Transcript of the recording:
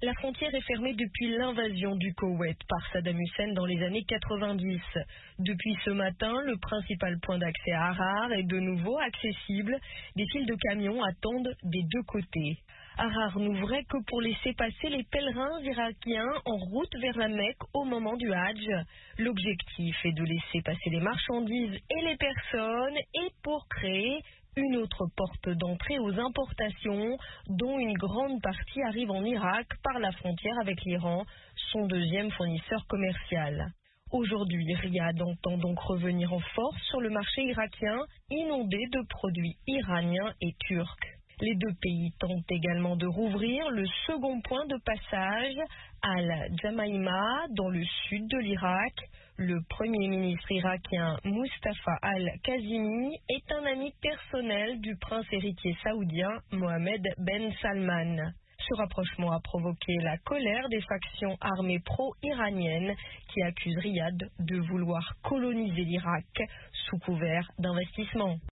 La frontière est fermée depuis l'invasion du Koweït par Saddam Hussein dans les années 90. Depuis ce matin, le principal point d'accès à Harar est de nouveau accessible. Des files de camions attendent des deux côtés. Harar n'ouvrait que pour laisser passer les pèlerins irakiens en route vers la Mecque au moment du Hajj. L'objectif est de laisser passer les marchandises et les personnes et pour créer une autre porte d'entrée aux importations, dont une grande partie arrive en Irak par la frontière avec l'Iran, son deuxième fournisseur commercial. Aujourd'hui, Riyad entend donc revenir en force sur le marché irakien, inondé de produits iraniens et turcs. Les deux pays tentent également de rouvrir le second point de passage, Al-Jamaïma, dans le sud de l'Irak. Le premier ministre irakien Mustafa Al-Kazimi est un ami personnel du prince héritier saoudien Mohammed Ben Salman. Ce rapprochement a provoqué la colère des factions armées pro-iraniennes qui accusent Riyad de vouloir coloniser l'Irak sous couvert d'investissement.